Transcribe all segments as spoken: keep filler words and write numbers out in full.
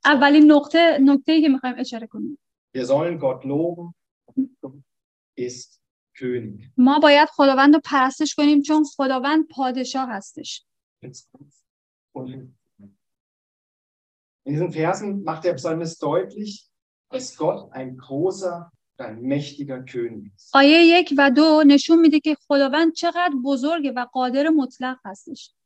اولین نقطه نکته‌ای که می‌خوایم اشاره کنیم. Wir sollen Gott loben, Gott ist König. ما باید خداوند رو پرستش کنیم چون خداوند پادشاه هستش. In diesen Versen macht der Psalmist deutlich, dass Gott ein großer, ein mächtiger König ist. آیه یک و دو نشون میده که خداوند چقدر بزرگه و قادر مطلق هستش.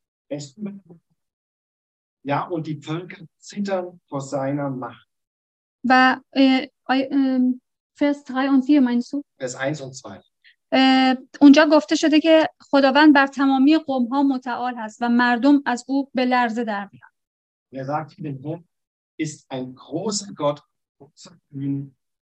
Ja, und die Völker zittern vor seiner Macht. و Vers drei und vier meinst du? Vers eins und zwei. اونجا گفته شده که خداوند بر تمامی قوم‌ها متعال هست و مردم از او به لرزه در میان. Er sagt, der Herr ist ein großer Gott, großer König,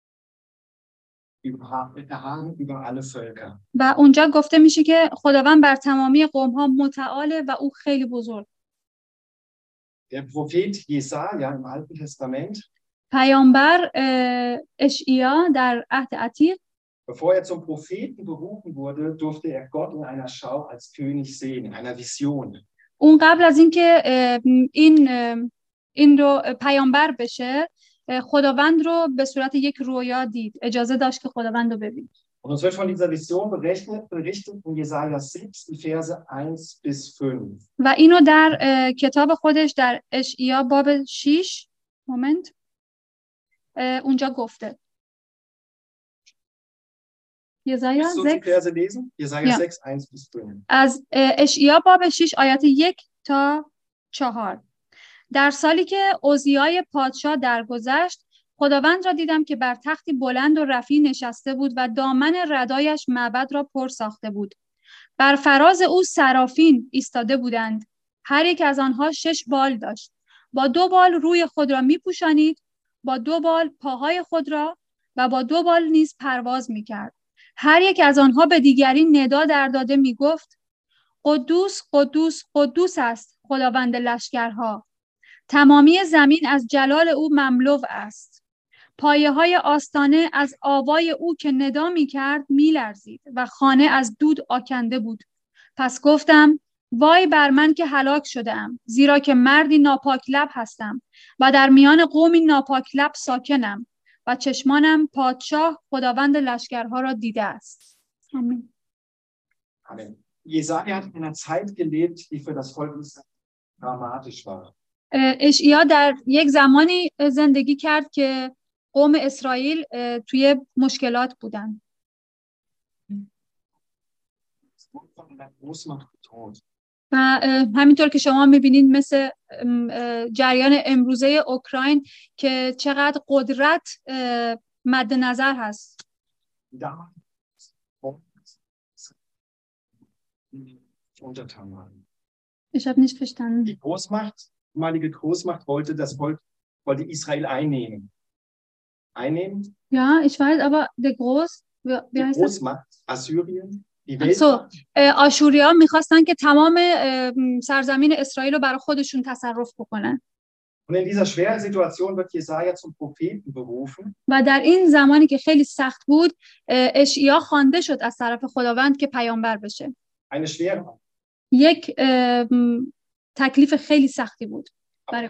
erhaben über alle Völker. و اونجا گفته میشه که خداوند بر تمامی قوم‌ها متعاله و او خیلی بزرگ. Der Prophet Jesaja im Alten Testament, پیامبر اشعیا در عهد عتیق، bevor er zum Propheten berufen wurde, durfte er Gott in einer Schau als König sehen, in einer Vision. اون قبل از اینکه این این رو پیامبر بشه، خداوند رو به صورت یک رویا دید، اجازه داشت که خداوند رو ببینه. Und uns wird von dieser Vision berechnet, berichtet in Jesaja sechs, die Verse eins bis fünf. و اینو در کتاب خودش در اشعیا باب شش مومنت اونجا گفته. Jesaja sechs, eins bis fünf. از اشعیا باب شش آیات یک تا چهار. در سالی که عزیای پادشاه درگذشت، خداوند را دیدم که بر تختی بلند و رفیع نشسته بود و دامن ردایش معبد را پر ساخته بود. بر فراز او سرافین ایستاده بودند. هر یک از آنها شش بال داشت. با دو بال روی خود را می‌پوشانید، با دو بال پاهای خود را و با دو بال نیز پرواز می‌کرد. هر یک از آنها به دیگری ندا در داده می‌گفت: قدوس قدوس قدوس است خداوند لشکرها. تمامی زمین از جلال او مملو است. پایه‌های آستانه از آوای او که ندا می‌کرد می‌لرزید و خانه از دود آکنده بود. پس گفتم: وای بر من که هلاک شده‌ام، زیرا که مردی ناپاک لب هستم و در میان قومی ناپاک لب ساکنم و چشمانم پادشاه خداوند لشکرها را دیده است. آمین. Amen. Jesaja hat in einer Zeit gelebt, die für das Volk Israel dramatisch war. اشعیا در یک زمانی زندگی کرد که قوم اسرائیل توی مشکلات بودن. و همینطور که شما میبینید مثل جریان امروزه اوکراین که چقدر قدرت مد نظر هست. Ich habe nicht verstanden. Die Großmacht, die damalige Großmacht wollte das Volk, wollte Israel einnehmen. Einnehmen? Ja, ich weiß, aber der Groß, wie, wie heißt das? Großmacht, Assyrien, die Weltmacht. So, آشوریا میخواستن که تمام سرزمین اسرائیل رو برای خودشون تصرف بکنن. Und in dieser schweren Situation wird Jesaja zum Propheten berufen. و در این زمانی که خیلی سخت بود، اشعیا خوانده شد از طرف خداوند که پیامبر بشه. Eine schwere. یک تکلیف خیلی سختی بود. برای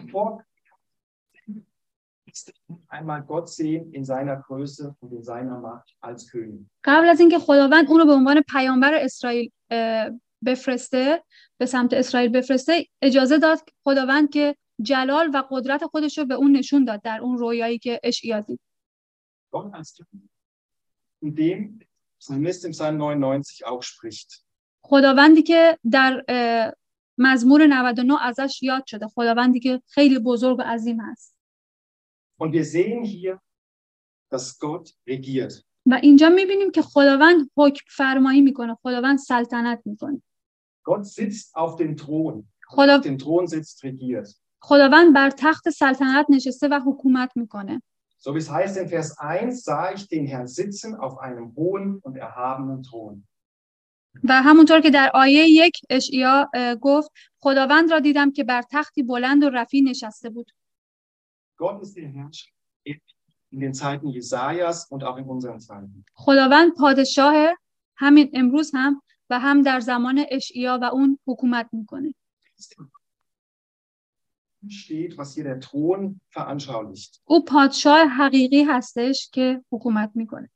einmal Gott sehen in seiner Größe und in seiner Macht als König. قبل از اینکه خداوند اون رو به عنوان پیامبر اسرائیل بفرسته، به سمت اسرائیل بفرسته، اجازه داد خداوند که جلال و قدرت خودش رو به اون نشون داد در اون رویایی که اشعیا دید. Gott als König, in dem Psalmist im Psalm neunundneunzig auch spricht. خداوندی که در مزمور نود و نه ازش یاد شده، خداوندی که خیلی بزرگ و عظیم است. Und wir sehen hier, dass Gott regiert. و اینجا می‌بینیم که خداوند حکم فرمایی میکنه، خداوند سلطنت میکنه. Gott sitzt auf dem Thron. خدا... auf dem Thron sitzt regiert. خداوند بر تخت سلطنت نشسته و حکومت میکنه. So wie es heißt in Vers eins, sah ich den Herrn sitzen auf einem hohen und erhabenen Thron. و همونطور که در آیه یک اشعیا گفت، خداوند را دیدم که بر تختی بلند و رفیع نشسته بود. Gott ist der Herrscher in den Zeiten Jesajas und auch in unseren Zeiten. خداوند پادشاه همین امروز هم و هم در زمان اشعیا و اون حکومت میکنه. steht, was hier der Thron veranschaulicht. او پادشاه حقیقی هستش که حکومت میکنه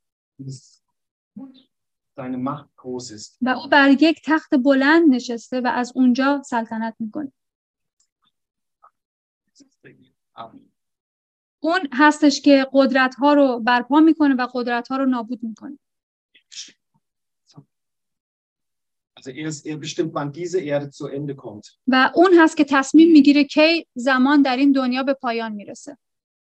Seine Macht groß ist. و او بر یک تخت بلند نشسته و از اونجا سلطنت میکنه. اون هستش که قدرت ها رو برپا میکنه و قدرت ها رو نابود میکنه. Also er, ist, er bestimmt, wann diese Erde zu Ende kommt. و اون هست که تصمیم میگیره کی زمان در این دنیا به پایان میرسه.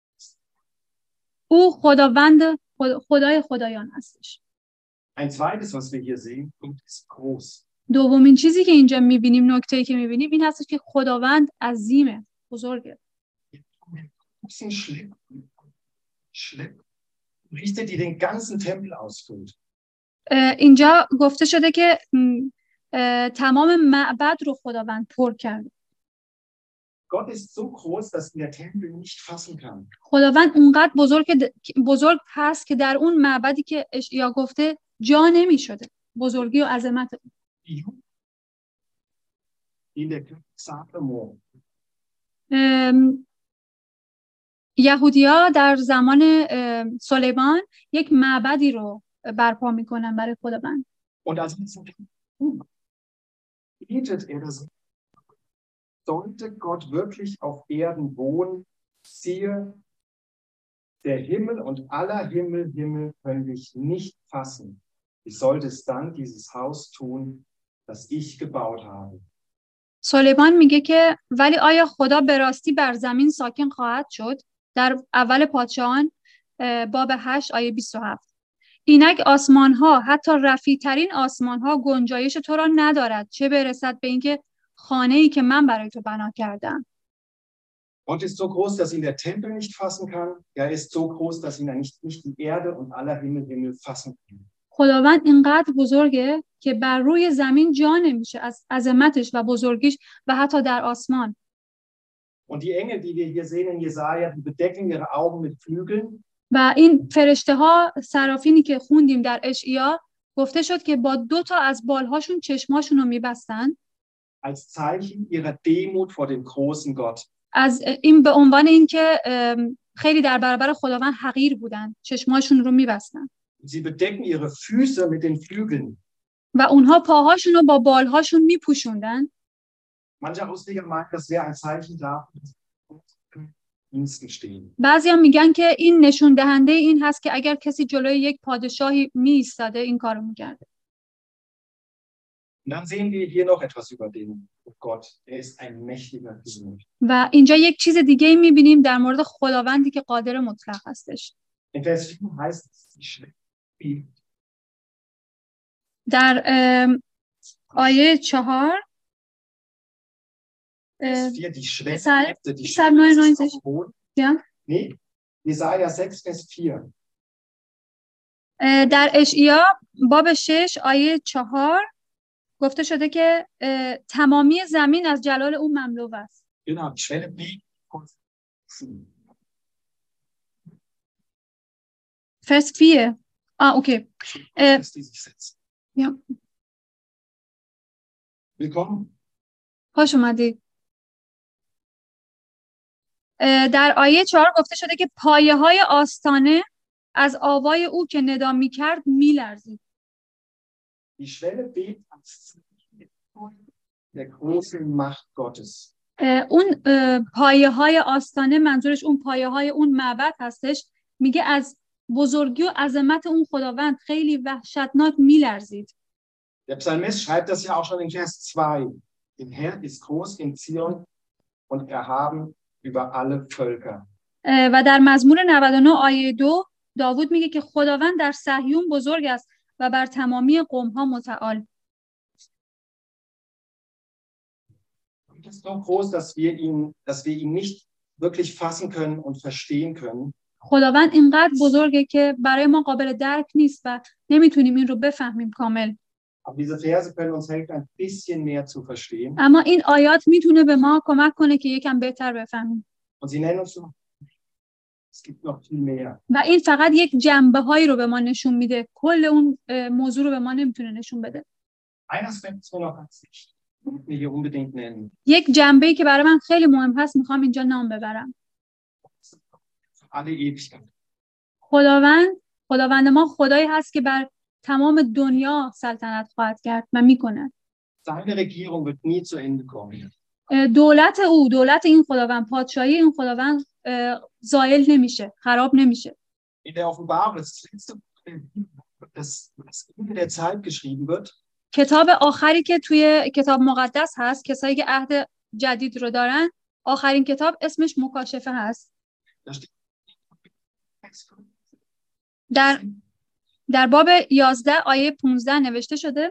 او خداوند خدای خدایان هستش. Ein zweites, was wir hier sehen, ist groß. دومین چیزی که اینجا میبینیم، نکته‌ای که میبینیم این هستش که خداوند عظیمه، بزرگه. Schlepp, Schlepp, Richter, die den ganzen Tempel ausfüllt. اینجا گفته شده که تمام معبد رو خداوند پر کرده. Gott ist so groß, dass ihn der Tempel nicht fassen kann. خداوند اونقدر بزرگ بزرگ هست که در اون معبدی که اشعیا گفته جا نمی‌شده. بزرگی و عظمت اون. این در سالمون. یهودی‌ها در زمان سلیمان یک معبدی رو برپا میکنن برای خداوند. Und als bietet er das, sollte Gott wirklich auf Erden wohnen, siehe, der Himmel und aller Himmel, Himmel können dich nicht fassen. Wie sollte es dann dieses Haus tun, das ich gebaut habe? سلیمان میگه که ولی آیا خدا به راستی بر زمین ساکن خواهد شد؟ در اول پادشاهان باب هشت آیه بیست و هفت. اینک آسمان ها، حتی رفیع ترین آسمان ها گنجایش تو را ندارد، چه برسد به اینکه خانه ای که من برای تو بنا کردم. Gott ist so groß, dass ihn der Tempel nicht fassen kann. Er ist so groß, dass ihn nicht, nicht die Erde und aller Himmel, Himmel fassen kann. خداوند اینقدر بزرگه که بر روی زمین جا نمیشه از عظمتش و بزرگیش و حتی در آسمان. Und die Engel, die wir hier sehen in Jesaja, die bedecken ihre Augen mit Flügeln. و این فرشته ها سرافینی که خوندیم در اشعیا گفته شد که با دو تا از بالهاشون چشماشون رو میبستن. Als Zeichen ihrer Demut vor dem großen Gott. از این به عنوان اینکه خیلی در برابر خداوند حقیر بودن، چشماشون رو میبستن. Sie bedecken ihre Füße mit den Flügeln. و اونها پاهاشون رو با بالهاشون میپوشوندن. Manche Ausleger meinen, das wäre ein Zeichen dafür, Diensten stehen. بعضیا میگن که این نشون دهنده این هست که اگر کسی جلوی یک پادشاهی می ایستاده این کارو میکرده. Und dann sehen wir hier noch etwas über den Gott. Er ist ein mächtiger König. و اینجا یک چیز دیگه میبینیم در مورد خداوندی که قادر مطلق هستش. In Vers vier heißt es, در آیه چهار vier, die Schwächte, die Schwächte, ja. Nee, Jesaja sechs, Vers vier. در اشعیا باب شش آیه چهار گفته شده که تمامی زمین از جلال او مملو است. Genau, die Schwelle B. Vers vier. Ah, okay. Äh, ja. Willkommen. خوش اومدید. در آیه چهار گفته شده که پایه های آستانه از آوای او که ندا می‌کرد می‌لرزید. Die Schwelle bebt als der großen Macht Gottes. اون پایه های آستانه منظورش اون پایه های اون معبد هستش، میگه از بزرگی و عظمت اون خداوند خیلی وحشتناک می‌لرزید. Der Psalmist schreibt das ja auch schon in Vers zwei. Der Herr ist groß in Zion und erhaben über alle Völker. و در مزمور نود و نه آیه دو داوود میگه که خداوند در صهیون بزرگ است و بر تمامی قوم‌ها متعال. Er ist so groß, dass wir ihn, dass wir ihn nicht wirklich fassen können und verstehen können. خداوند اینقدر بزرگه که برای ما قابل درک نیست و نمیتونیم این رو بفهمیم کامل. Aber diese Verse können uns helfen, ein bisschen mehr zu verstehen. اما این آیات میتونه به ما کمک کنه که یکم بهتر بفهمیم. Und sie nennen uns so, es gibt noch viel mehr. و این فقط یک جنبه‌هایی رو به ما نشون میده. کل اون موضوع رو به ما نمیتونه نشون بده. Ein Aspekt ist mir noch ganz wichtig. wir hier unbedingt nennen. یک جنبه‌ای که برای من خیلی مهم هست میخوام اینجا نام ببرم. Alle Ewigkeit. خداوند خداوند ما خدایی هست که بر تمام دنیا سلطنت خواهد کرد و میکنه. Seine Regierung wird nie zu Ende kommen. دولت او، دولت این خداوند، پادشاهی این خداوند زایل نمیشه، خراب نمیشه. In der Offenbarung, das letzte Buch, das, das Ende der Zeit geschrieben wird, کتاب آخری که توی کتاب مقدس هست، کسایی که عهد جدید رو دارن، آخرین کتاب اسمش مکاشفه هست. da steht در در باب یازده آیه پانزده نوشته شده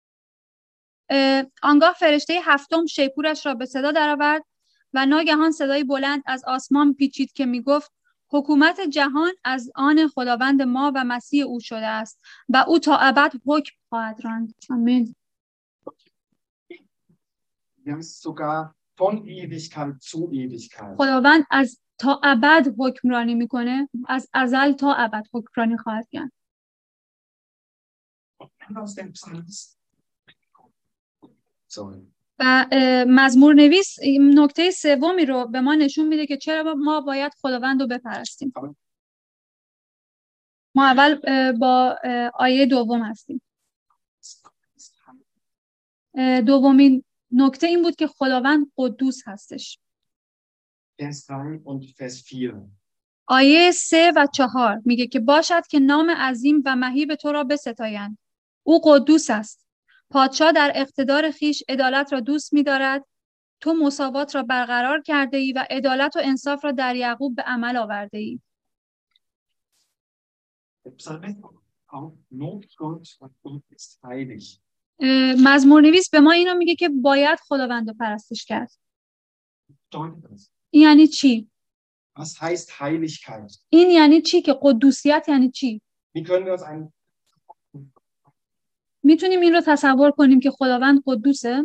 آنگاه فرشته هفتم شیپورش را به صدا درآورد و ناگهان صدای بلند از آسمان پیچید که میگفت حکومت جهان از آن خداوند ما و مسیح او شده است و او تا ابد حکم خواهد راند. آمین. sogar von Ewigkeit zu Ewigkeit. خداوند از تا ابد حکمرانی میکنه، از ازل تا ابد حکمرانی خواهد کرد. Aus dem Psalmist. Sorry. و مزمور نویس نکته سومی رو به ما نشون میده که چرا ما باید خداوند رو بپرستیم. ما اول با آیه دوم هستیم. دومین نکته این بود که خداوند قدوس هستش. Vers drei und Vers vier. آیه سه و چهار میگه که باشد که نام عظیم و مهیب تو را بستایند. او قدوس است. پادشاه در اقتدار خیش عدالت را دوست می‌دارد. تو مساوات را برقرار کرده ای و عدالت و انصاف را در یعقوب به عمل آورده ای. مزمور نویس به ما اینو میگه که باید خداوند رو پرستش کرد. این یعنی چی؟ Was heißt Heiligkeit? این یعنی چی که قدوسیت یعنی چی؟ Wie können wir uns ein میتونیم این رو تصور کنیم که خداوند قدوسه؟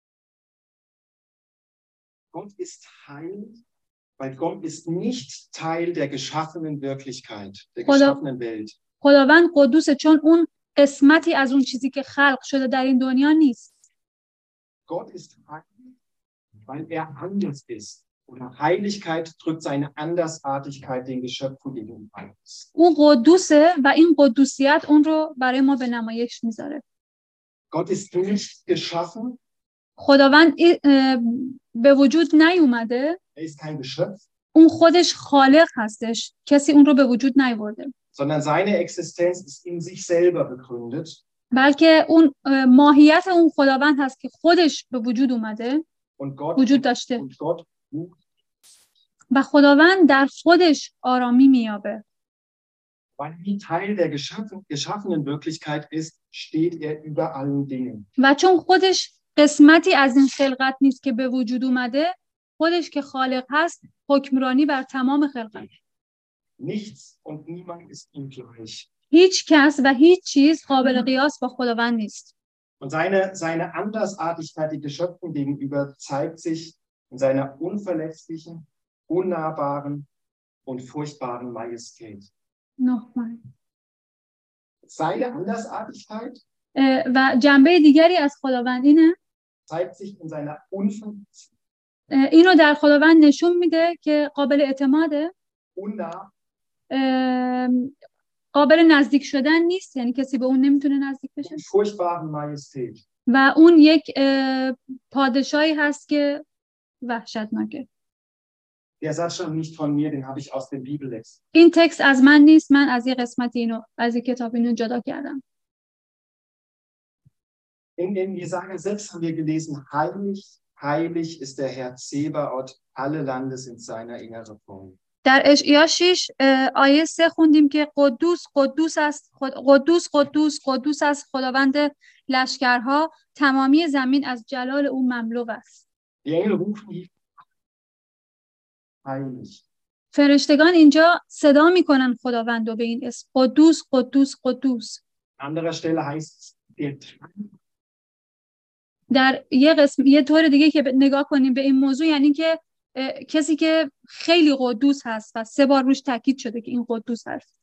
Gott ist heilig, weil Gott ist nicht Teil der geschaffenen Wirklichkeit, der geschaffenen Welt. خداوند قدوسه چون اون قسمتی از اون چیزی که خلق شده در این دنیا نیست. Gott ist heilig, weil er anders ist. Oder Heiligkeit drückt seine Andersartigkeit den Geschöpfen gegenüber aus. اون قدوسه و این قدوسیت اون رو برای ما به نمایش میذاره. Gott ist nicht geschaffen. خداوند به وجود نیومده. Er ist kein Geschöpf. اون خودش خالق هستش. کسی اون رو به وجود نیاورده. Sondern seine Existenz ist in sich selber begründet. بلکه اون ماهیت اون خداوند هست که خودش به وجود اومده. Und Gott, وجود داشته. und Gott و خداوند در خودش آرامی میابه. Weil er Teil der geschaffen, geschaffenen Wirklichkeit ist, steht er über allen Dingen. و چون خودش قسمتی از این خلقت نیست که به وجود اومده، خودش که خالق هست حکمرانی بر تمام خلقت. Nichts und niemand ist ihm gleich. هیچ کس و هیچ چیز قابل قیاس با خداوند نیست. Und seine, seine Andersartigkeit den Geschöpfen gegenüber zeigt sich in seiner unverletzlichen, unnahbaren und furchtbaren Majestät. نحمد. Seine Andersartigkeit و جنبه دیگری از خداوند اینه zeigt sich in seiner Unverletzlichkeit. اینو در خداوند نشون میده که قابل اعتماده، unnah, قابل نزدیک شدن نیست، یعنی کسی به اون نمیتونه نزدیک بشه. furchtbaren Majestät. و اون یک پادشاهی هست که وحشتناکه. Der Satz stammt nicht von mir, den habe ich aus dem Bibeltext. این تکست از من نیست، من از یه قسمتی اینو از این کتاب اینو جدا کردم. In, in Jesaja sechs haben wir gelesen, heilig, heilig ist der Herr Zebaoth, alle Lande sind seiner innere Form. در اشعیا شش آیه سه خوندیم که قدوس قدوس است خود قدوس قدوس قدوس است خداوند لشکرها، تمامی زمین از جلال او مملو است. Die Engel rufen ihn heilig. فرشتگان اینجا صدا میکنن خداوند رو به این اسم، قدوس قدوس قدوس. An anderer Stelle heißt es, der در یه قسم یه طور دیگه که نگاه کنیم به این موضوع، یعنی که کسی که خیلی قدوس هست و سه بار روش تاکید شده که این قدوس هست.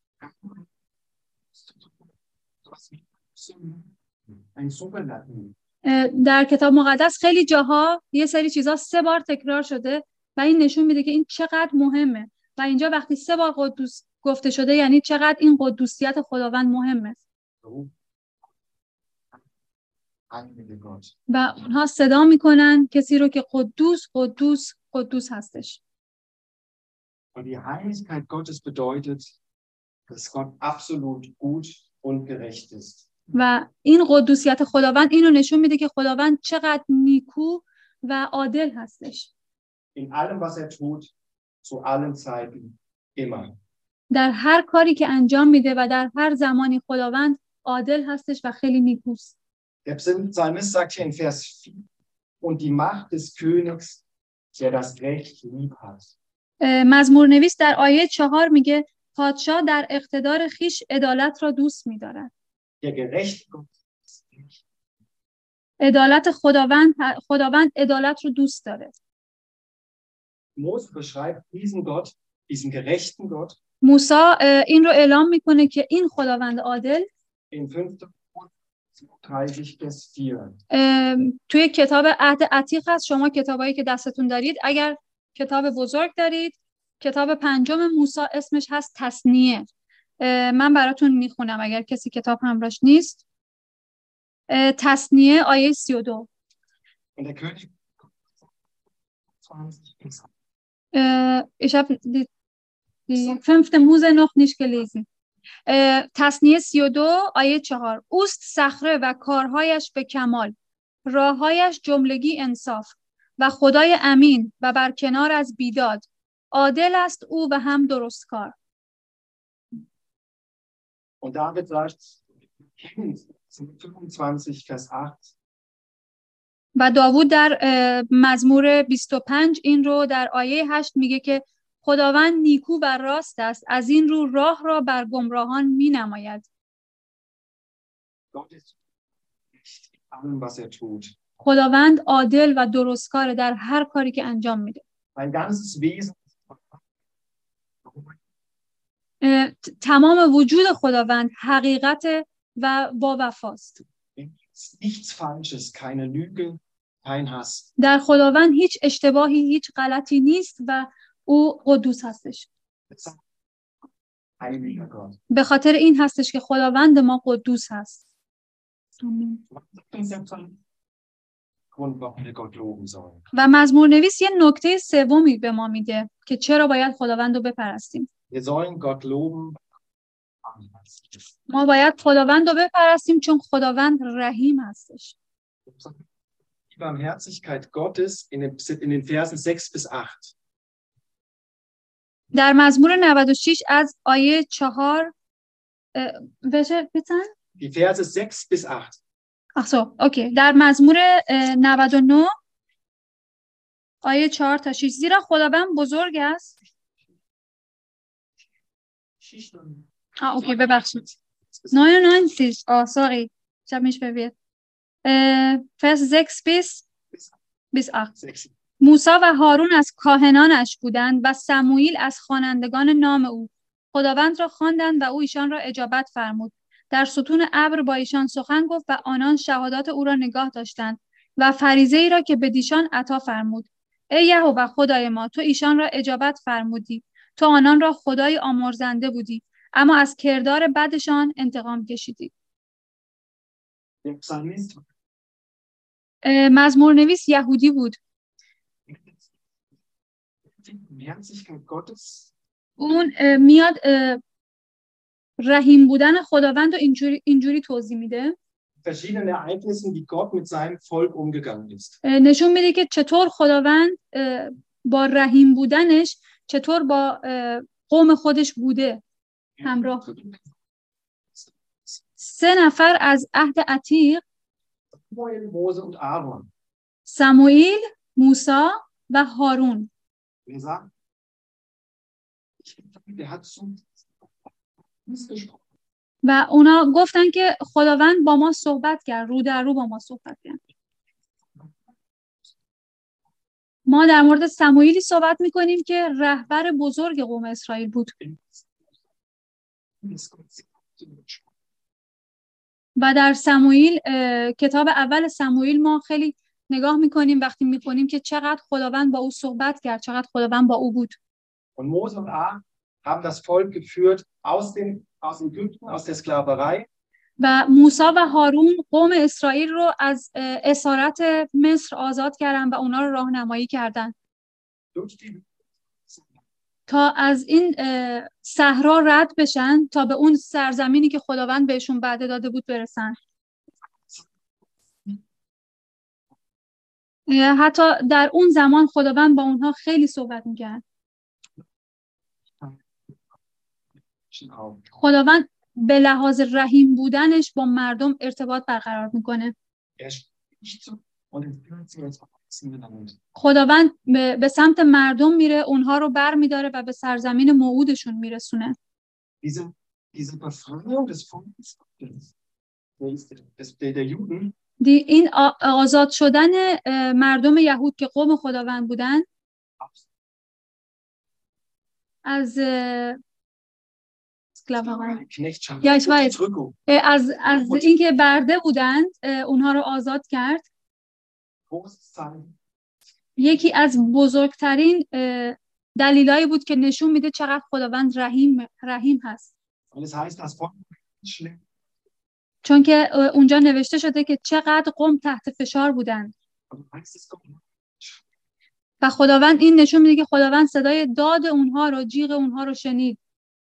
ein Superlativ. در کتاب مقدس خیلی جاها یه سری چیزا سه بار تکرار شده و این نشون میده که این چقدر مهمه و اینجا وقتی سه بار قدوس گفته شده یعنی چقدر این قدوسیت خداوند مهمه. و اونها صدا میکنن کسی رو که قدوس قدوس قدوس هستش. Und die Heiligkeit Gottes bedeutet, dass Gott absolut gut und gerecht ist. و این قدوسیت خداوند اینو نشون میده که خداوند چقدر نیکو و عادل هستش. In allem, was er tut, zu allen Zeiten, immer. در هر کاری که انجام میده و در هر زمانی خداوند عادل هستش و خیلی نیکوست. Der Psalmist sagt hier in Vers vier, und die Macht des Königs, der das Recht lieb hat. مزمور نویس در آیه چهار میگه پادشاه در اقتدار خیش عدالت را دوست می‌دارد. Der gerechte Gott. عدالت خداوند خداوند عدالت رو دوست داره. Mose beschreibt diesen Gott, diesen gerechten Gott. موسی این رو اعلام میکنه که این خداوند عادل in fünfter zweiunddreißig Vers vier. توی کتاب عهد عتیق هست. شما کتابایی که دستتون دارید اگر کتاب بزرگ دارید کتاب پنجم موسی اسمش هست تثنیه. من براتون میخونم اگر کسی کتاب همراهش نیست. تثنیه آیه سی و دو. Ich habe die, die fünfte Mose noch nicht gelesen. تثنیه سی و دو آیه چهار. اوست صخره و کارهایش به کمال، راههایش جملگی انصاف و خدای امین و برکنار از بیداد، عادل است او و هم درست کار. Und David sagt fünfundzwanzig Vers acht. و داوود در مزمور بیست و پنج این رو در آیه هشت میگه که خداوند نیکو و راست است، از این رو راه را بر گمراهان می نماید. خداوند عادل و درستکار در هر کاری که انجام میده. تمام وجود خداوند حقیقت و با وفاست. در خداوند هیچ اشتباهی، هیچ غلطی نیست و او قدوس هستش. به خاطر این هستش که خداوند ما قدوس هست. و مزمور نویس یه نکته سومی به ما میده که چرا باید خداوند رو بپرستیم. ما باید خداوند رو بپرستیم چون خداوند رحیم هستش. Die Barmherzigkeit Gottes in den, in den Versen sechs bis acht. در مزمور نود و شش از آیه چهار بشه بتن؟ Die Verse sechs bis acht. اخسو اوکی. در مزمور نود و نه آیه چهار تا شش. زیرا خداوند بزرگ است. آه اوکی ببخشید. neunundneunzig. آه سوری. شب میش ببید. Vers sechs bis bis acht. موسی و هارون از کاهنانش بودند و سموئیل از خوانندگان نام او. خداوند را خواندند و او ایشان را اجابت فرمود. در ستون ابر با ایشان سخن گفت و آنان شهادات او را نگاه داشتند و فریضه ای را که به ایشان عطا فرمود. ای یهوه خدای ما، تو ایشان را اجابت فرمودی. تو آنان را خدای آمرزنده بودی، اما از کردار بدشان انتقام کشیدی. مزمور نویس یهودی بود. اون میاد رحیم بودن خداوند رو اینجوری اینجوری توضیح میده. verschiedene Ereignissen, wie Gott mit seinem Volk umgegangen ist. نشون میده که چطور خداوند با رحیم بودنش چطور با قوم خودش بوده همراه. سه نفر از عهد عتیق، سموئیل، موسی و هارون. و اونا گفتن که خداوند با ما صحبت کرد، رو در رو با ما صحبت کرد. ما در مورد سموئیلی صحبت میکنیم که رهبر بزرگ قوم اسرائیل بود. و در سموئیل کتاب اول سموئیل ما خیلی نگاه میکنیم وقتی میخونیم که چقدر خداوند با او صحبت کرد، چقدر خداوند با او بود. Und Mose und Aaron haben das Volk geführt aus den aus Ägypten, aus der Sklaverei. و موسی و هارون قوم اسرائیل رو از اسارت مصر آزاد کردن و اونا رو راهنمایی کردن تا از این صحرا رد بشن تا به اون سرزمینی که خداوند بهشون وعده داده بود برسن. حتی در اون زمان خداوند با اونها خیلی صحبت می‌کرد. خداوند به لحاظ رحیم بودنش با مردم ارتباط برقرار میکنه. خداوند به سمت مردم میره، اونها رو بر میداره و به سرزمین موعودشون میرسونه. این آزاد شدن مردم یهود که قوم خداوند بودن از یا از از اینکه برده بودند اونها رو آزاد کرد. یکی از بزرگترین دلایلی بود که نشون میده چقدر خداوند رحیم رحیم هست. چون که اونجا نوشته شده که چقدر قوم تحت فشار بودند و خداوند این نشون میده که خداوند صدای داد اونها رو، جیغ اونها رو شنید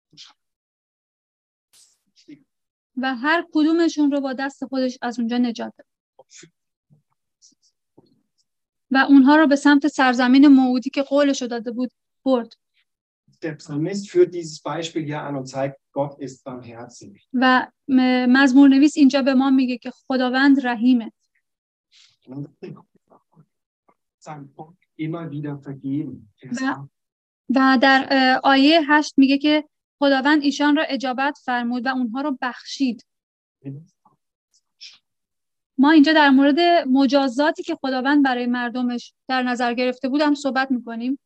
و هر کدومشون رو با دست خودش از اونجا نجات داد و اونها رو به سمت سرزمین موعودی که قولش داده بود برد. Der Psalmist führt dieses Beispiel hier an und zeigt, Gott ist barmherzig. و مزمور نویس اینجا به ما میگه که خداوند رحیمه. Immer wieder vergeben. و, و در آیه هشت میگه که خداوند ایشان را اجابت فرمود و اونها رو بخشید. ما اینجا در مورد مجازاتی که خداوند برای مردمش در نظر گرفته بود هم صحبت میکنیم.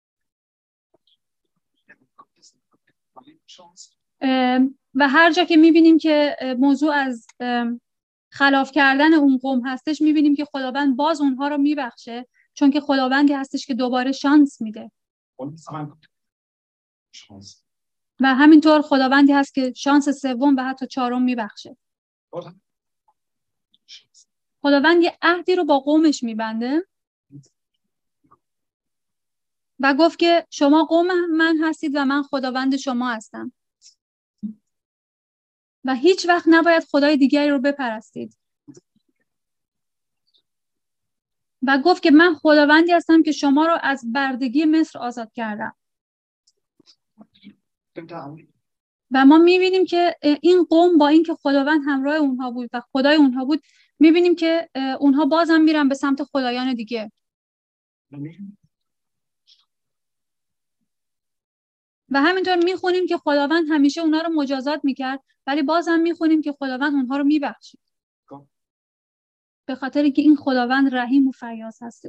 و هر جا که میبینیم که موضوع از خلاف کردن اون قوم هستش میبینیم که خداوند باز اونها رو میبخشه، چون که خداوندی هستش که دوباره شانس میده و همینطور خداوندی هست که شانس سوم و حتی چهارم میبخشه. خداوند یه عهدی رو با قومش میبنده و گفت که شما قوم من هستید و من خداوند شما هستم و هیچ وقت نباید خدای دیگری رو بپرستید و گفت که من خداوندی هستم که شما رو از بردگی مصر آزاد کردم. و ما میبینیم که این قوم با این که خداوند همراه اونها بود و خدای اونها بود، میبینیم که اونها بازم میرن به سمت خدایان دیگه و همینطور میخونیم که خداوند همیشه اونها رو مجازات میکرد، ولی بازم میخونیم که خداوند اونها رو میبخشید به خاطر که این خداوند رحیم و فیاض هست.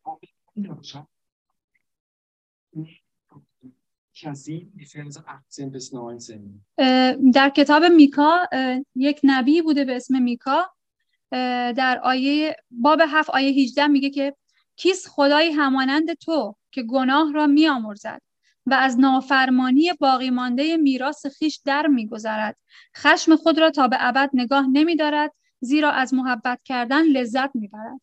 در کتاب میکا یک نبی بوده به اسم میکا، در آیه باب هفت آیه هجده میگه که کیست خدای همانند تو که گناه را میامرزد و از نافرمانی باقی مانده میراث خیش در میگذرد، خشم خود را تا به ابد نگاه نمیدارد، زیرا از محبت کردن لذت میبرد.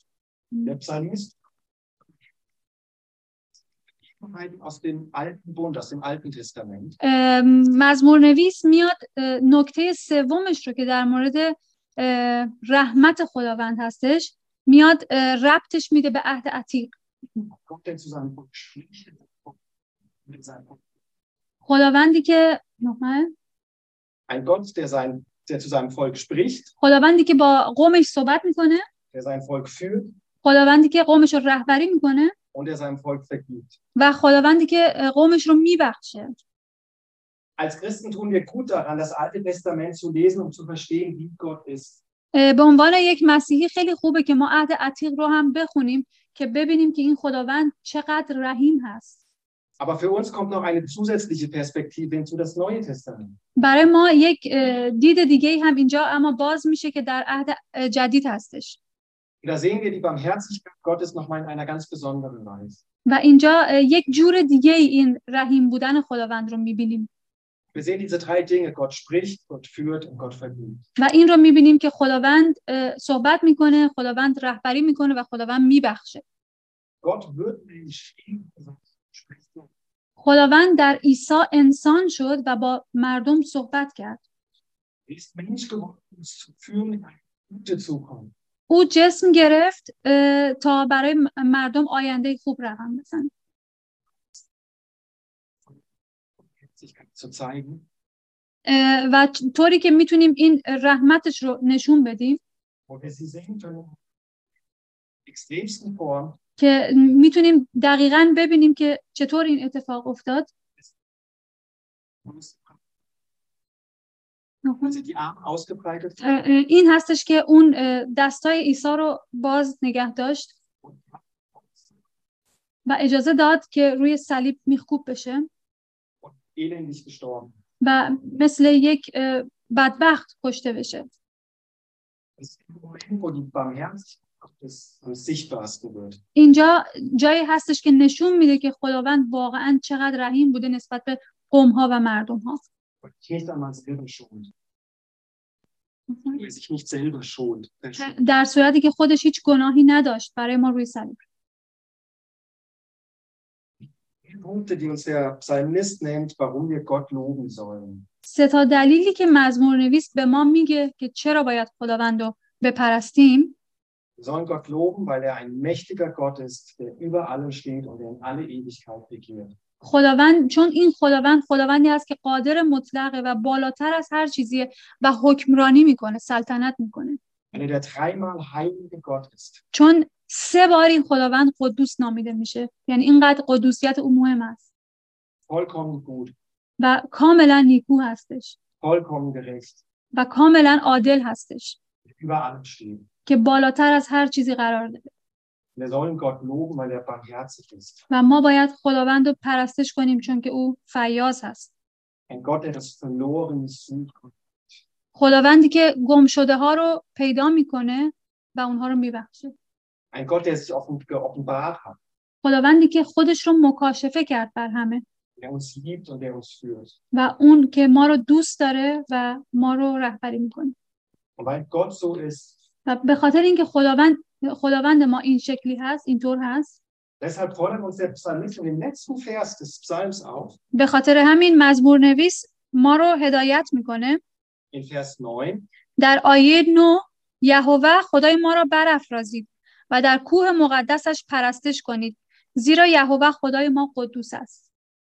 aus dem alten Bund, aus dem Alten Testament. مزمور نویس میاد نکته سومش رو که در مورد رحمت خداوند هستش میاد ربطش میده به عهد عتیق. خداوندی که ein Gott, der sein, der zu seinem Volk spricht. خداوندی که با قومش صحبت میکنه. Der sein Volk führt. خداوندی که قومش رو رهبری میکنه. Und der seinem Volk vergibt. و خداوندی که قومش رو میبخشه. Als Christen tun wir gut daran, das Alte Testament zu lesen und zu verstehen, wie Gott ist. به عنوان یک مسیحی خیلی خوبه که ما عهد عتیق رو هم بخونیم که ببینیم که این خداوند چقدر رحیم هست. Aber für uns kommt noch eine zusätzliche Perspektive hinzu, das Neue Testament. برای ما یک اه، دید دیگه هم اینجا اما باز میشه که در عهد اه، جدید هستش. Da sehen wir die Barmherzigkeit Gottes nochmal in einer ganz besonderen Weise. و اینجا اه، یک جور دیگه این رحیم بودن خداوند رو میبینیم. Wir sehen diese drei Dinge, Gott spricht, Gott führt und Gott vergibt. و این رو میبینیم که خداوند اه، صحبت میکنه، خداوند رهبری میکنه و خداوند میبخشه. Gott wird Mensch, spricht so. خداوند در عیسی انسان شد و با مردم صحبت کرد. Er ist Mensch geworden, uns zu führen in eine gute Zukunft. او جسم گرفت اه، تا برای م- مردم آینده خوب رقم بزنه. Barmherzigkeit zu zeigen. اه، و ch- طوری که میتونیم این رحمتش رو نشون بدیم Wo wir sie sehen können, in extremsten Form, که میتونیم دقیقاً ببینیم که چطور این اتفاق افتاد. wenn sie die Arme ausgebreitet اه، اه، این هستش که اون اه، دستای عیسی رو باز نگه داشت و اجازه داد که روی صلیب میخکوب بشه und elendig gestorben. و مثل یک اه، بدبخت کشته بشه. Das ist der Moment, wo die Barmherzigkeit Gottes am sichtbarsten wird. اینجا جایی هستش که نشون میده که خداوند واقعاً چقدر رحیم بوده نسبت به قوم‌ها و مردم‌ها. Und nicht einmal selber schuld. Wo er sich nicht selber schuld. در صورتی که خودش هیچ گناهی نداشت برای ما روی صلیب. Die Punkte, die uns der Psalmist nennt, warum wir Gott loben sollen. سه تا دلیلی که مزمور نویس به ما میگه که چرا باید خداوند رو بپرستیم. Wir sollen Gott loben, weil er ein mächtiger Gott ist, der über allem steht und der in alle Ewigkeit regiert. خداوند چون این خداوند خداوندی است که قادر مطلقه و بالاتر از هر چیزیه و حکمرانی میکنه، سلطنت میکنه. Weil er der dreimal heilige Gott ist. چون سه بار این خداوند قدوس نامیده میشه، یعنی اینقدر قدوسیت او مهم است Vollkommen gut, و کاملا نیکو هستش vollkommen gerecht, و کاملا عادل هستش der über allem steht. که بالاتر از هر چیزی قرار داره. Wir sollen Gott loben, weil er barmherzig ist. و ما باید خداوند رو پرستش کنیم چون که او فیاض هست. Ein Gott, der das Verlorene sucht. خداوندی که گم شده ها رو پیدا میکنه و اونها رو میبخشه. Ein Gott, der sich offen, geoffenbart hat, خداوندی که خودش رو مکاشفه کرد بر همه der uns liebt und der uns führt. و اون که ما رو دوست داره و ما رو رهبری میکنه. Und weil Gott so ist, و به خاطر اینکه خداوند خداوند ما این شکلی هست، اینطور هست، deshalb fordert uns der Psalmist in dem letzten Vers des Psalms auf, به خاطر همین مزمور نویس ما رو هدایت میکنه in Vers neun, در آیه نه: یهوه خدای ما را برافرازید و در کوه مقدسش پرستش کنید، زیرا یهوه خدای ما قدوس است.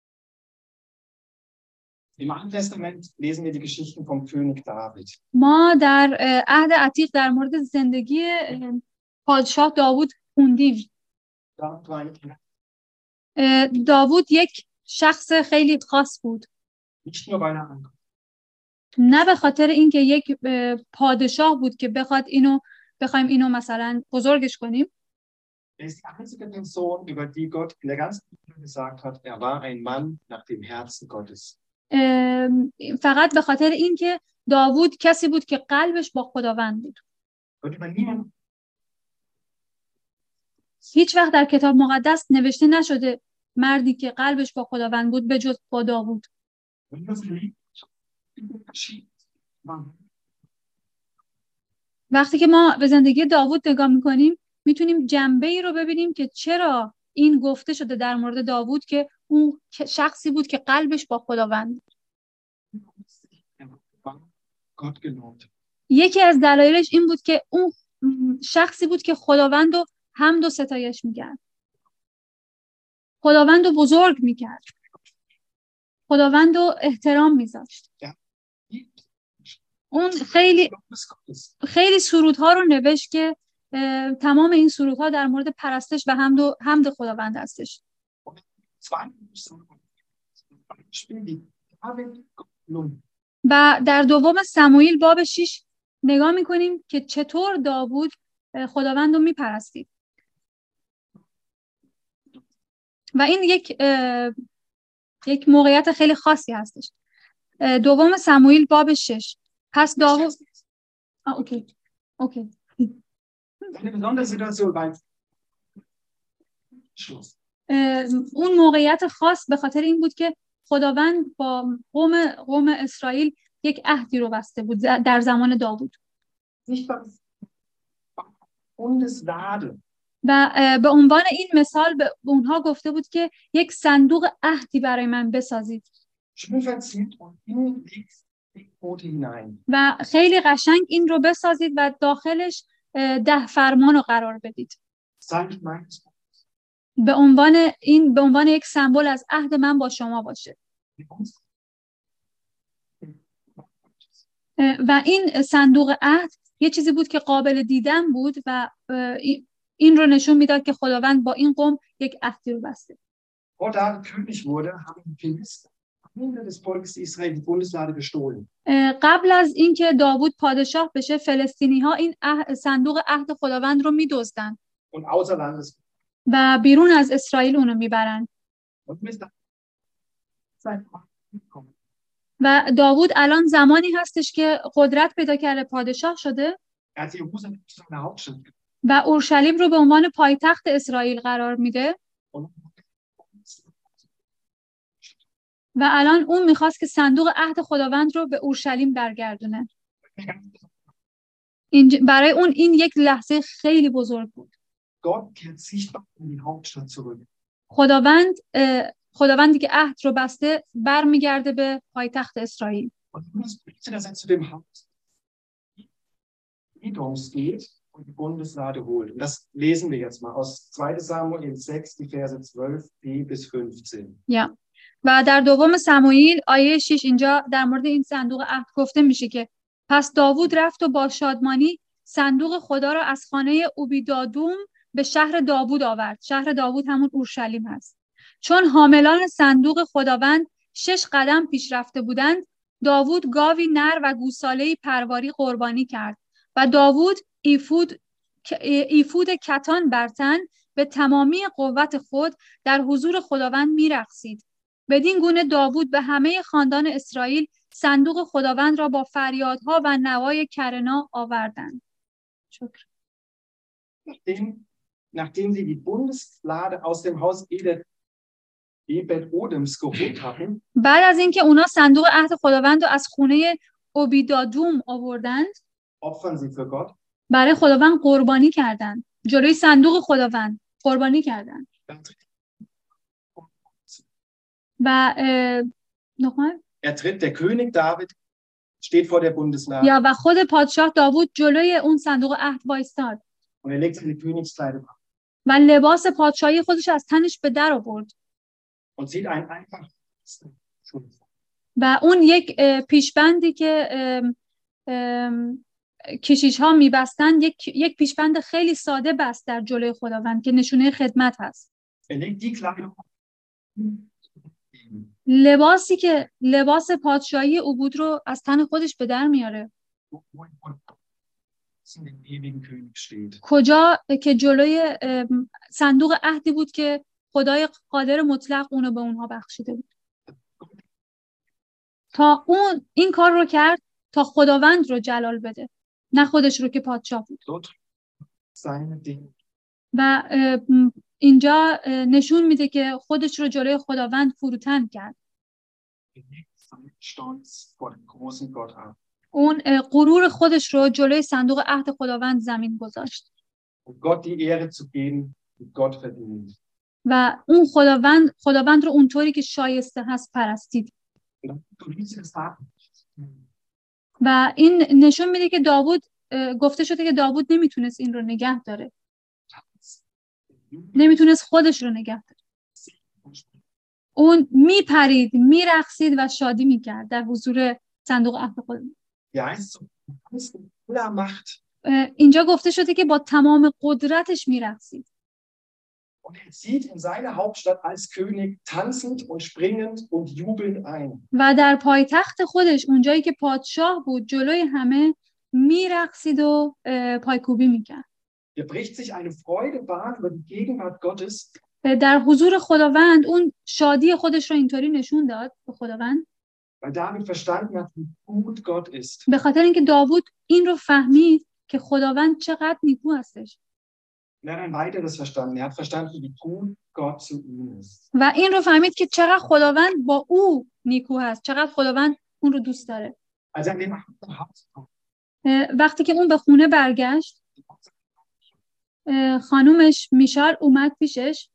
im Alten Testament lesen wir die Geschichten vom König David. ما در اه، عهد عتیق در مورد زندگی اه، پادشاه داوود خوندیم. David war ein König, اه، داوود یک شخص خیلی خاص بود، nicht nur weil er ein نه به خاطر اینکه یک اه، پادشاه بود که بخواد اینو بخوایم اینو مثلا بزرگش کنیم. Er ist die einzige Person, über die Gott in der ganzen Bibel gesagt hat, er war ein Mann nach dem Herzen Gottes. اه، فقط به خاطر اینکه داوود کسی بود که قلبش با خداوند بود. Wird über niemanden هیچ وقت در کتاب مقدس نوشته نشده مردی که قلبش با خداوند بود به جز با داوود. wenn das Leben geschieht, war وقتی که ما به زندگی داوود نگاه میکنیم میتونیم جنبه ای رو ببینیم که چرا این گفته شده در مورد داوود که اون شخصی بود که قلبش با خداوند بود. Gott gelobt. یکی از دلایلش این بود که اون شخصی بود که خداوند رو حمد و ستایش میکرد، خداوند رو بزرگ میکرد، خداوند رو احترام میذاشت. اون خیلی خیلی سرودها رو نوشت که اه، تمام این سرودها در مورد پرستش و حمد و حمد خداوند هستش. و در دوم سموئیل باب شش نگاه میکنیم که چطور داوود اه، خداوند رو میپرستید و این یک اه، یک موقعیت خیلی خاصی هستش. دوم سموئیل باب شش. پس داوود آه اوکی اوکی Eine besondere Situation beim Schluss. اون موقعیت خاص به خاطر این بود که خداوند با قوم قوم اسرائیل یک عهدی رو بسته بود در زمان داوود. Nicht beim Bundeslade. و به عنوان این مثال به اونها گفته بود که یک صندوق عهدی برای من بسازید. Schön verziert und in die Bote hinein. و خیلی قشنگ این رو بسازید و داخلش ده فرمان رو قرار بدید. Zeichen meines به عنوان این به عنوان یک سمبل از عهد من با شما باشه. و این صندوق عهد یه چیزی بود که قابل دیدن بود و این رو نشون میداد که خداوند با این قوم یک عهدی رو بسته. Bevor David König wurde, haben die Philister Hunde des Volkes Israel die Bundeslade gestohlen. قبل از اینکه داوود پادشاه بشه فلسطینی ها این صندوق عهد خداوند رو میدزدن Und außer Landes. و بیرون از اسرائیل اونو میبرن. و داوود الان زمانی هستش که قدرت پیدا کرده پادشاه شده و اورشلیم رو به عنوان پایتخت اسرائیل قرار میده و الان اون میخواست که صندوق عهد خداوند رو به اورشلیم برگردونه. برای اون این یک لحظه خیلی بزرگ بود. خداوند خداوندی که عهد رو بسته برمیگرده به پایتخت اسرائیل. Und die Bundeslade holt. Und das lesen wir jetzt mal aus zweiter Samuel sechs, die Verse zwölf bis fünfzehn. Ja. و در دوم سموئیل آیه شش اینجا در مورد این صندوق عهد گفته میشه که پس داوود رفت و با شادمانی صندوق خدا را از خانه اوبیدادوم به شهر داوود آورد. شهر داوود همون اورشلیم هست. چون حاملان صندوق خداوند شش قدم پیش رفته بودند، داوود گاوی نر و گوساله‌ای پرواری قربانی کرد و داوود ایفود ایفود کتان بر تن به تمامی قوت خود در حضور خداوند می‌رقصید. بدین گونه داوود به همه خاندان اسرائیل صندوق خداوند را با فریادها و نوای کرنا آوردند. شکر. Nachdem, nachdem sie die Bundeslade aus dem Haus Obed-Odems geholt hatten, بعد از اینکه اونا صندوق عهد خداوند رو از خونه اوبیدادوم آوردند، opfern sie für Gott. برای خداوند قربانی کردند. جلوی صندوق خداوند قربانی کردند. و نخواهد Er tritt, der König David steht vor der Bundeslade. یا و خود پادشاه داوود جلوی اون صندوق عهد وایستاد. Und er legt seine Königskleider ab. و لباس پادشاهی خودش از تنش به در آورد. Und zieht ein einfach و اون یک پیشبندی که کشیش ها میبستن یک یک پیشبند خیلی ساده بست در جلوی خداوند که نشونه خدمت هست. Er legt die Kleidung لباسی که لباس پادشاهی او بود رو از تن خودش به در میاره. کجا که جلوی صندوق عهدی بود که خدای قادر مطلق اونو به اونها بخشیده بود. تا اون این کار رو کرد تا خداوند رو جلال بده، نه خودش رو که پادشاه بود. و اینجا نشون میده که خودش رو جلوی خداوند فروتن کرد. اون غرور خودش رو جلوی صندوق عهد خداوند زمین گذاشت. و اون خداوند خداوند رو اونطوری که شایسته هست پرستید. و این نشون میده که داوود گفته شده که داوود نمیتونست این رو نگه داره. نمیتونست خودش رو نگه داره. اون میپرید، میرقصید و شادی میکرد در حضور صندوق عهد خداوند. اینجا گفته شده که با تمام قدرتش میرقصید. Und er zieht in seine Hauptstadt als König tanzend und springend und jubelnd ein. و در پایتخت خودش اونجایی که پادشاه بود جلوی همه میرقصید و پایکوبی میکرد. Er bricht sich eine Freude Bahn über die Gegenwart Gottes در حضور خداوند اون شادی خودش رو اینطوری نشون داد به خداوند. Weil David verstanden hat, wie gut Gott ist. به خاطر اینکه داوود این رو فهمید که خداوند چقدر نیکو هستش. Er hat ein weiteres verstanden. Er hat verstanden, wie gut Gott zu ihm ist. و این رو فهمید که چقدر خداوند با او نیکو هست، چقدر خداوند اون رو دوست داره. Als er in dem Haus kam, وقتی که اون به خونه برگشت، خانومش میشال اومد پیشش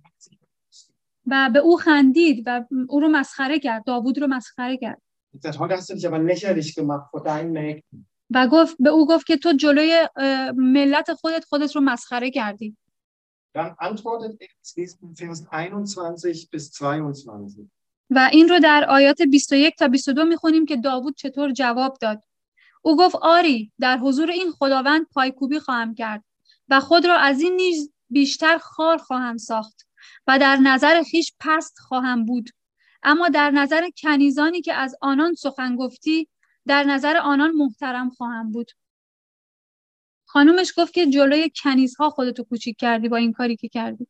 و به او خندید و او رو مسخره کرد، داوود رو مسخره کرد. sagt, heute hast du dich aber lächerlich gemacht vor deinen Mägden. و گفت به او گفت که تو جلوی ملت خودت خودت رو مسخره کردی. Dann antwortet er, es lesen in Vers einundzwanzig bis zweiundzwanzig. و این رو در آیات بیست و یک تا بیست و دو میخونیم که داوود چطور جواب داد. او گفت آری در حضور این خداوند پایکوبی خواهم کرد و خود را از این نیز بیشتر خوار خواهم ساخت و در نظر خیش پست خواهم بود. اما در نظر کنیزانی که از آنان سخن گفتی در نظر آنان محترم خواهم بود. خانومش گفت که جلوی کنیزها خودتو کوچیک کردی با این کاری که کردی.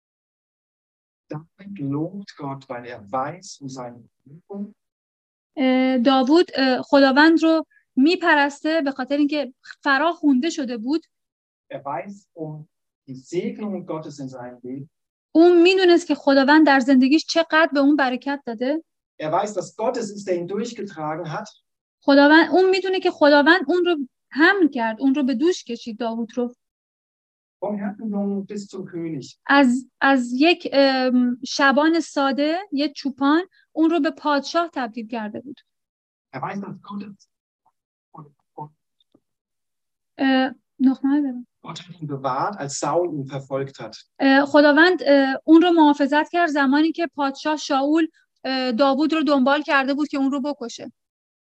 داوود خداوند رو میپرسته به خاطر اینکه فرا خونده شده بود. اون میدونست که خداوند در زندگیش چقدر به اون برکت داده. خداوند اون میدونه که خداوند اون رو حمل کرد، اون رو به دوش کشید، داوود رو. از از یک شبان ساده، یک چوپان، اون رو به پادشاه تبدیل کرده بود. خداوند اون رو محافظت کرد زمانی که پادشاه شاول داوود رو دنبال کرده بود که اون رو بکشه.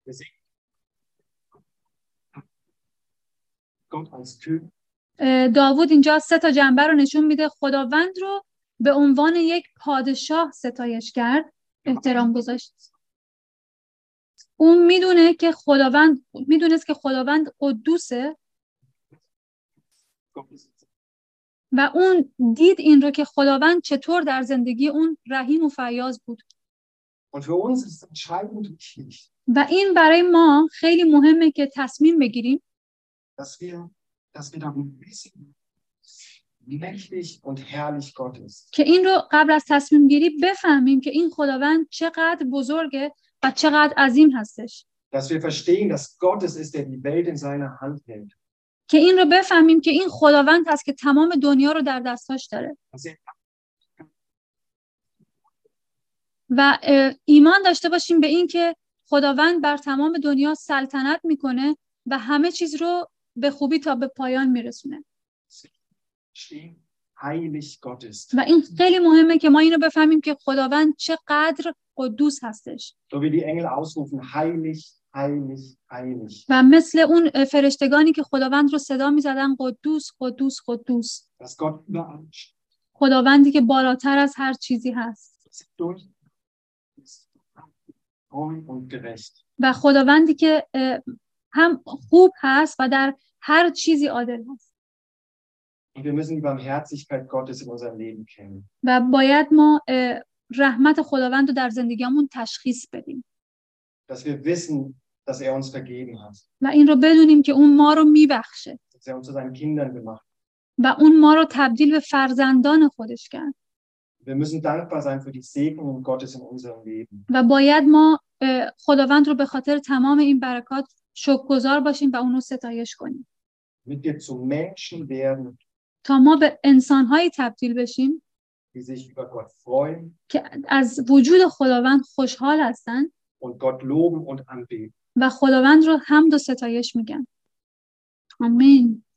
داوود اینجا سه تا جنبه رو نشون میده. خداوند رو به عنوان یک پادشاه ستایش کرد، احترام گذاشت. اون میدونه که خداوند میدونست که خداوند قدوسه و اون دید این رو که خداوند چطور در زندگی اون رحیم و فیاض بود. و این برای ما خیلی مهمه که تصمیم بگیریم dass wir, dass wir darum wissen, wie mächtig und herrlich Gott ist. که این رو قبل از تصمیم گیری بفهمیم که این خداوند چقدر بزرگه و چقدر عظیم هستش. Dass wir verstehen, dass Gott es ist, der die Welt in seiner Hand hält. که این رو بفهمیم که این خداوند هست که تمام دنیا رو در دستاش داره. و ایمان داشته باشیم به این که خداوند بر تمام دنیا سلطنت میکنه و همه چیز رو به خوبی تا به پایان میرسونه. و این خیلی مهمه که ما اینو بفهمیم که خداوند چقدر قدوس هستش. و مثل اون فرشتگانی که خداوند رو صدا میزدن قدوس قدوس قدوس. خداوندی که بالاتر از هر چیزی هست. و خداوندی که هم خوب هست و در هر چیزی عادل هست. و باید ما رحمت خداوند رو در زندگیمون تشخیص بدیم. و این رو بدونیم که اون ما رو میبخشه. و اون ما رو تبدیل به فرزندان خودش کرد. و باید ما خداوند رو به خاطر تمام این برکات شکرگزار باشیم و اون رو ستایش کنیم. تا ما به انسان‌هایی تبدیل بشیم که از وجود خداوند خوشحال هستن و خداوند رو حمد و ستایش میگن. آمین.